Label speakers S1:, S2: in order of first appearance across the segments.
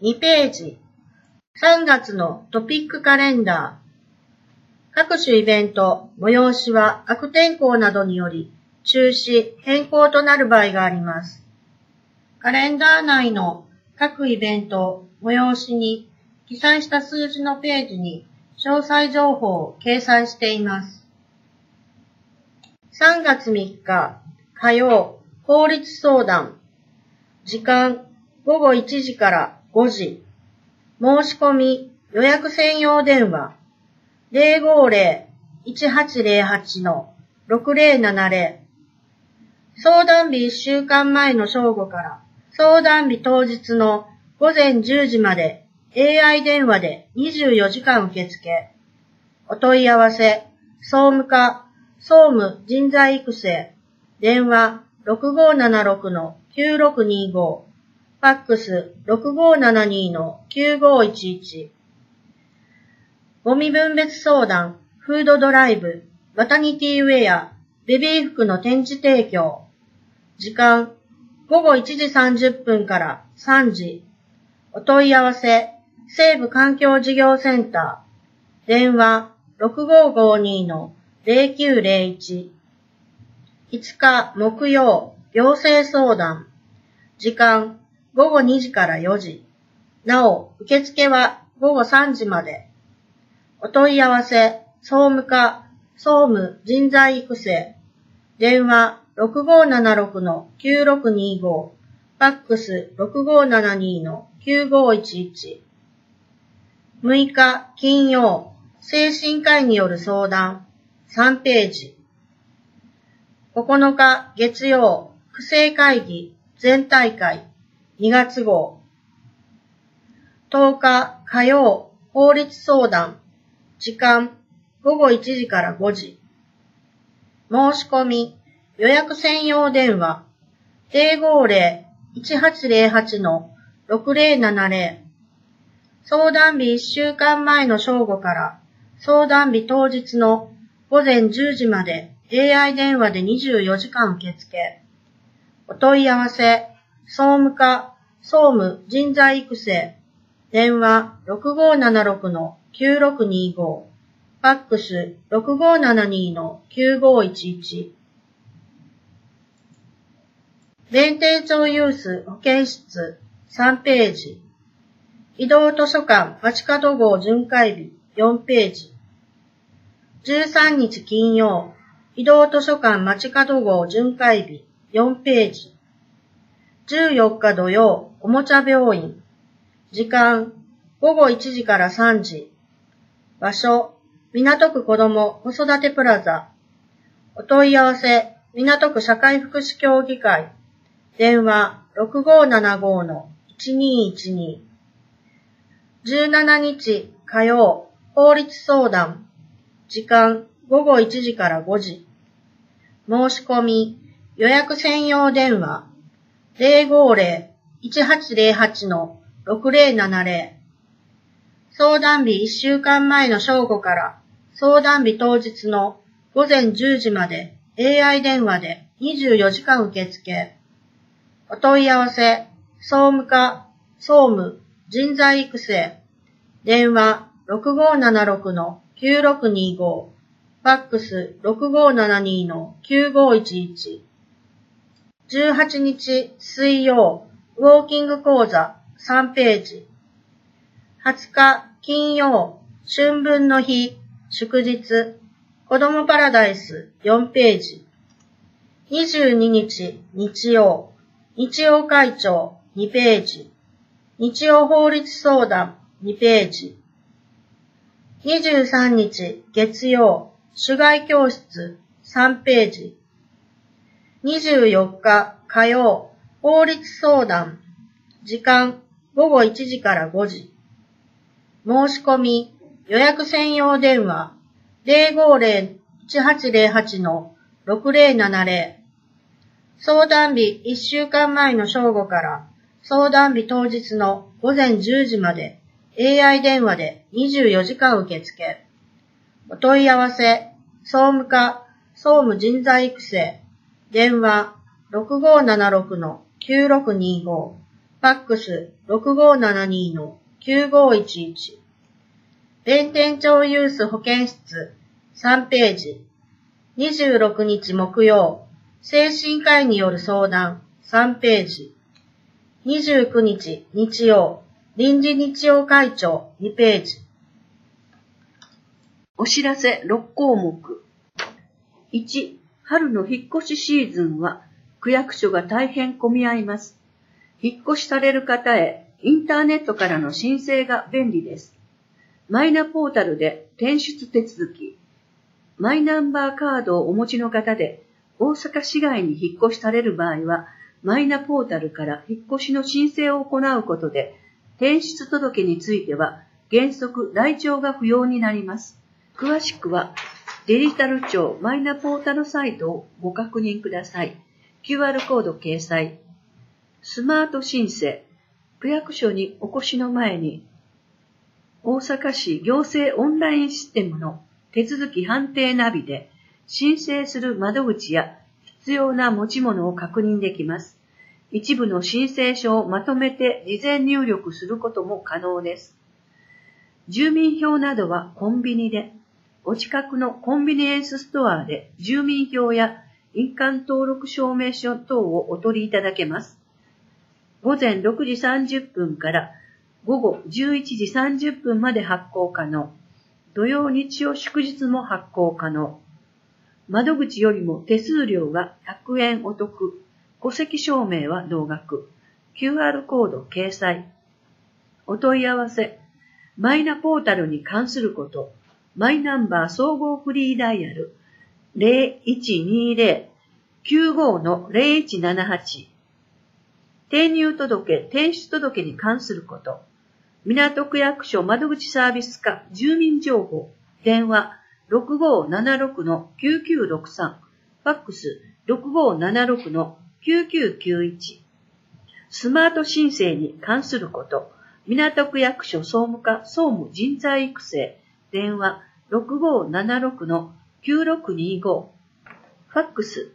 S1: 2ページ。3月のトピックカレンダー。各種イベント、催しは悪天候などにより中止、変更となる場合があります。カレンダー内の各イベント、催しに記載した数字のページに詳細情報を掲載しています。3月3日火曜、法律相談。時間、午後1時から5時。申し込み、予約専用電話。050-1808-6070。相談日1週間前の正午から相談日当日の午前10時まで AI 電話で24時間受付。お問い合わせ、総務課、総務人材育成、電話6576-9625、ファックス6572-9511。ゴミ分別相談、フードドライブ、マタニティウェア、ベビー服の展示提供。時間、午後1時30分から3時。お問い合わせ、西部環境事業センター。電話、6552-0901。5日木曜、行政相談。時間、午後2時から4時。なお、受付は午後3時まで。お問い合わせ、総務課、総務人材育成。電話6576-9625。ファックス6572-9511。6日金曜、精神科医による相談。3ページ。9日月曜、区政会議全大会2月号。10日火曜、法律相談。時間、午後1時から5時。申し込み、予約専用電話。050-1808-6070。相談日1週間前の正午から相談日当日の午前10時まで AI 電話で24時間受付。お問い合わせ、総務課、総務人材育成。電話6576-9625。ファックス6572-9511。弁天町ユース保健室3ページ。移動図書館街角号巡回日4ページ。13日金曜、移動図書館街角号巡回日4ページ。14日土曜、おもちゃ病院。時間、午後1時から3時。場所、港区子ども子育てプラザ。お問い合わせ、港区社会福祉協議会。電話6575-1212。17日火曜、法律相談。時間、午後1時から5時。申し込み、予約専用電話。050-1808-6070。相談日1週間前の正午から相談日当日の午前10時まで AI 電話で24時間受付。お問い合わせ、総務課、総務人材育成。電話6576-9625。ファックス6572-9511。18日水曜、ウォーキング講座3ページ。20日金曜、春分の日、祝日、子どもパラダイス4ページ。22日日曜、日曜会長2ページ。日曜法律相談2ページ。23日月曜、手外教室3ページ。24日火曜、法律相談。時間、午後1時から5時。申し込み、予約専用電話。050-1808-6070。相談日1週間前の正午から相談日当日の午前10時まで AI 電話で24時間受付。お問い合わせ、総務課、総務人材育成。電話6576-9625。ファックス 6572-9511。弁天町ユース保健室3ページ。26日木曜、精神科医による相談3ページ。29日日曜、臨時日曜会長2ページ。
S2: お知らせ6項目。1、春の引っ越しシーズンは区役所が大変混み合います。引っ越しされる方へインターネットからの申請が便利です。マイナポータルで転出手続き、マイナンバーカードをお持ちの方で大阪市外に引っ越しされる場合は、マイナポータルから引っ越しの申請を行うことで、転出届については原則台帳が不要になります。詳しくはデジタル庁マイナポータルサイトをご確認ください。QR コード掲載。スマート申請。区役所にお越しの前に、大阪市行政オンラインシステムの手続き判定ナビで申請する窓口や必要な持ち物を確認できます。一部の申請書をまとめて事前入力することも可能です。住民票などはコンビニで、お近くのコンビニエンスストアで住民票や印鑑登録証明書等をお取りいただけます。午前6時30分から午後11時30分まで発行可能。土曜日曜祝日も発行可能。窓口よりも手数料が100円お得。戸籍証明は同額。QR コード掲載。お問い合わせ。マイナポータルに関すること。マイナンバー総合フリーダイヤル 0120-95-0178。転入届、転出届に関すること。港区役所窓口サービス課住民情報。電話 6576-9963。ファックス 6576-9991。スマート申請に関すること。港区役所総務課総務人材育成。電話 6576-9625。ファックス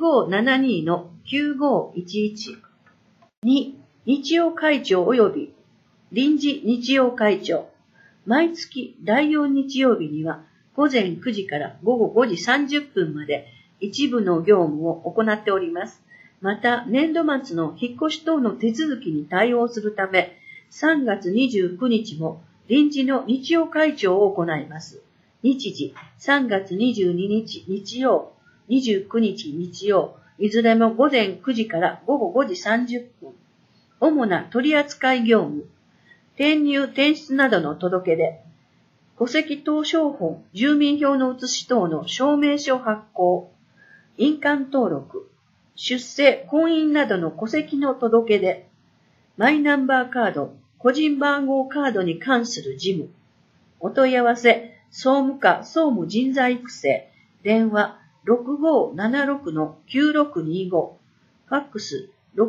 S2: 6572-9511。2、日曜会長及び臨時日曜会長。毎月第4日曜日には午前9時から午後5時30分まで一部の業務を行っております。また、年度末の引っ越し等の手続きに対応するため、3月29日も臨時の日曜会長を行います。日時、3月22日日曜、29日日曜、いずれも午前9時から午後5時30分。主な取扱業務、転入・転出などの届け出、戸籍謄証本、住民票の写し等の証明書発行、印鑑登録、出生、婚姻などの戸籍の届け出、マイナンバーカード、個人番号カードに関する事務、お問い合わせ、総務課総務人材育成、電話 6576-9625、ファックス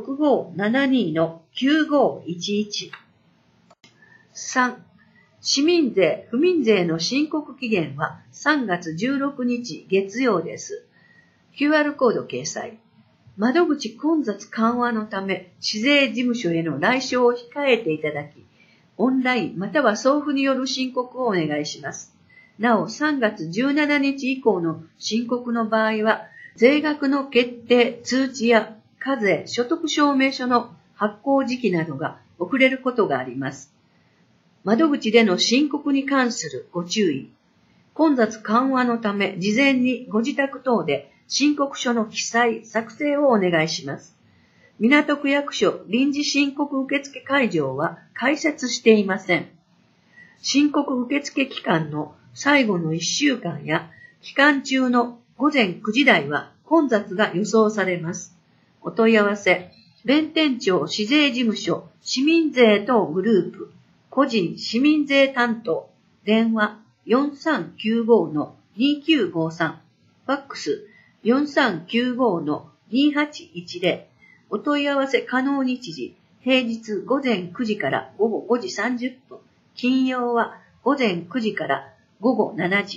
S2: 6572-9511。3、市民税・不民税の申告期限は3月16日月曜です。QR コード掲載。窓口混雑緩和のため、市税事務所への来所を控えていただき、オンラインまたは送付による申告をお願いします。なお、3月17日以降の申告の場合は、税額の決定、通知や課税、所得証明書の発行時期などが遅れることがあります。窓口での申告に関するご注意。混雑緩和のため、事前にご自宅等で申告書の記載、作成をお願いします。港区役所臨時申告受付会場は開設していません。申告受付期間の最後の1週間や期間中の午前9時台は混雑が予想されます。お問い合わせ、弁天町市税事務所市民税等グループ、個人市民税担当、電話 4395-2953、ファックス 4395-2810、お問い合わせ可能日時、平日午前9時から午後5時30分、金曜は午前9時から午後7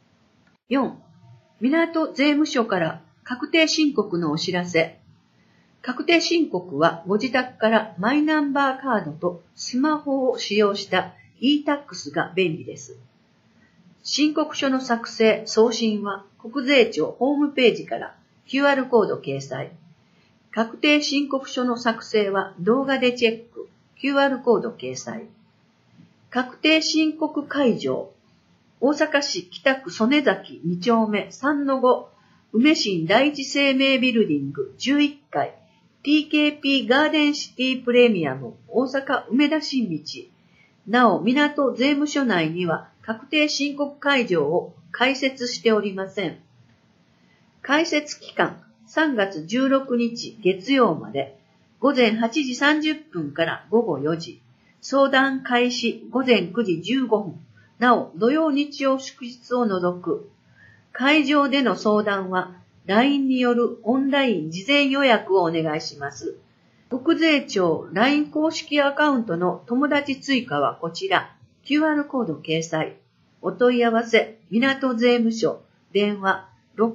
S2: 時。4、港税務署から確定申告のお知らせ。 確定申告はご自宅からマイナンバーカードとスマホを使用した e-tax が便利です。申告書の作成・送信は国税庁ホームページから QR コード掲載。確定申告書の作成は動画でチェック、QR コード掲載。確定申告会場、大阪市北区曽根崎2丁目3-5梅新第一生命ビルディング11階 TKP ガーデンシティプレミアム大阪梅田新道。なお、港税務署内には確定申告会場を開設しておりません。開設期間3月16日月曜まで午前8時30分から午後4時。相談開始午前9時15分。なお、土曜日曜祝日を除く。会場での相談は LINE によるオンライン事前予約をお願いします。国税庁 LINE 公式アカウントの友達追加はこちら。QR コード掲載。お問い合わせ、港税務署、電話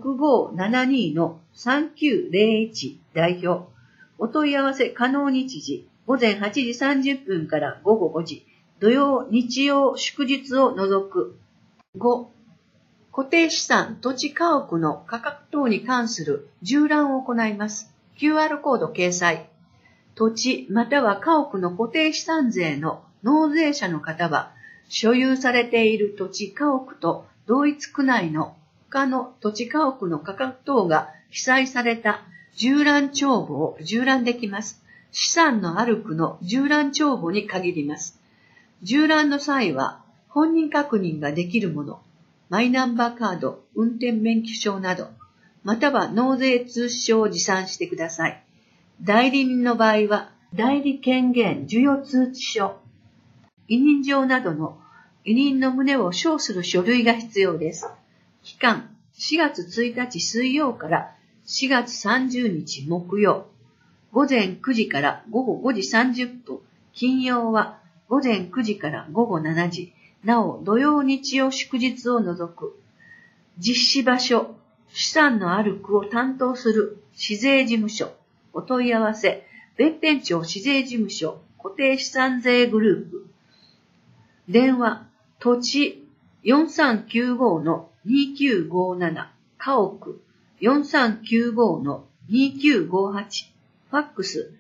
S2: 6572-3901 代表。お問い合わせ可能日時、午前8時30分から午後5時。土曜、日曜、祝日を除く。5、固定資産、土地家屋の価格等に関する縦覧を行います。QR コード掲載。土地または家屋の固定資産税の納税者の方は、所有されている土地家屋と同一区内の他の土地家屋の価格等が記載された縦覧帳簿を縦覧できます。資産のある区の縦覧帳簿に限ります。縦覧の際は本人確認ができるもの、マイナンバーカード、運転免許証など、または納税通知書を持参してください。代理人の場合は、代理権限授与通知書、委任状などの委任の旨を証する書類が必要です。期間、4月1日水曜から4月30日木曜、午前9時から午後5時30分、金曜は午前9時から午後7時、なお土曜日曜祝日を除く。実施場所、資産のある区を担当する市税事務所、お問い合わせ、弁天町市税事務所、固定資産税グループ。電話、土地 4395-2957、家屋 4395-2958、ファックス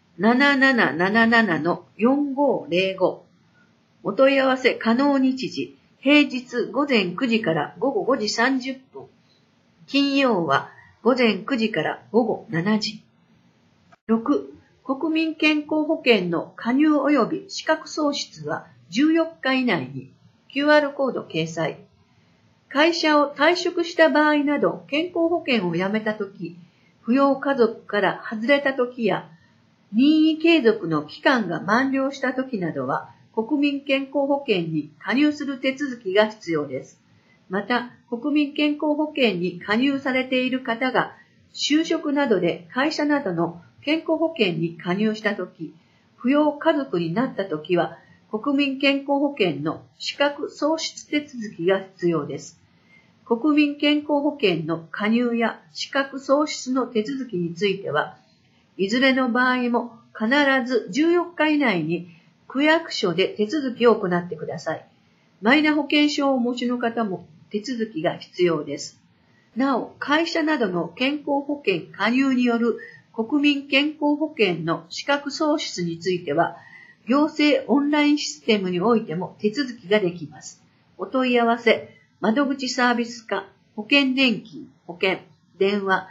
S2: 7777-4505。お問い合わせ可能日時、平日午前9時から午後5時30分。金曜は午前9時から午後7時。6、国民健康保険の加入及び資格喪失は14日以内に QR コード掲載。会社を退職した場合など健康保険を辞めたとき、扶養家族から外れたときや、任意継続の期間が満了したときなどは、国民健康保険に加入する手続きが必要です。また、国民健康保険に加入されている方が、就職などで会社などの健康保険に加入したとき、扶養家族になったときは、国民健康保険の資格喪失手続きが必要です。国民健康保険の加入や資格喪失の手続きについては、いずれの場合も必ず14日以内に区役所で手続きを行ってください。マイナ保険証をお持ちの方も手続きが必要です。なお、会社などの健康保険加入による国民健康保険の資格喪失については、行政オンラインシステムにおいても手続きができます。お問い合わせ、窓口サービス課、保険年金、保険、電話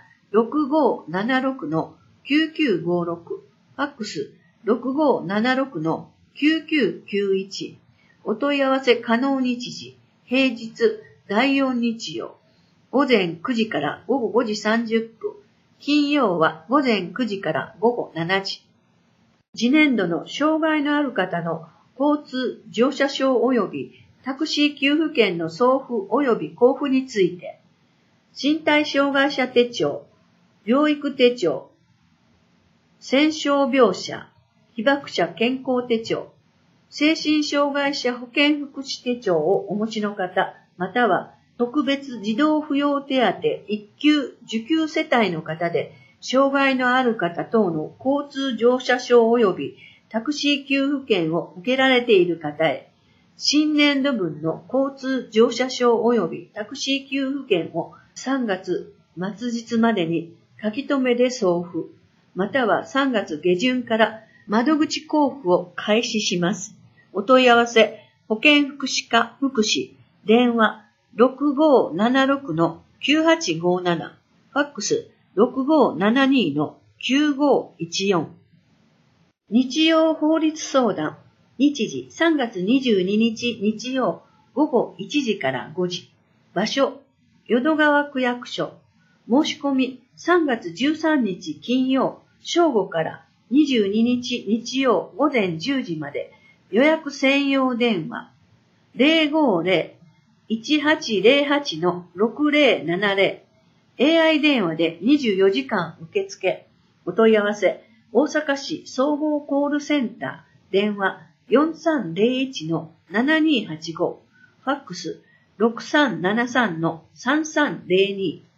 S2: 6576-9956、ファックス 6576-9991、お問い合わせ可能日時、平日第4日曜、午前9時から午後5時30分、金曜は午前9時から午後7時。次年度の障害のある方の交通乗車証及びタクシー給付券の送付及び交付について、身体障害者手帳、療育手帳、戦傷病者、被爆者健康手帳、精神障害者保健福祉手帳をお持ちの方、または特別児童扶養手当1級受給世帯の方で、 障害のある方等の交通乗車証及びタクシー給付券を受けられている方へ、新年度分の交通乗車証及びタクシー給付券を3月末日までに書き留めで送付、または3月下旬から窓口交付を開始します。お問い合わせ、保健福祉課福祉、電話 6576-9857、ファックス 6572-9514。日曜法律相談、日時3月22日日曜午後1時から5時。場所、淀川区役所。申し込み3月13日金曜正午から22日日曜午前10時まで。予約専用電話 050-1808-6070。AI 電話で24時間受付。お問い合わせ、大阪市総合コールセンター、電話 4301-7285、ファックス 6373-3302。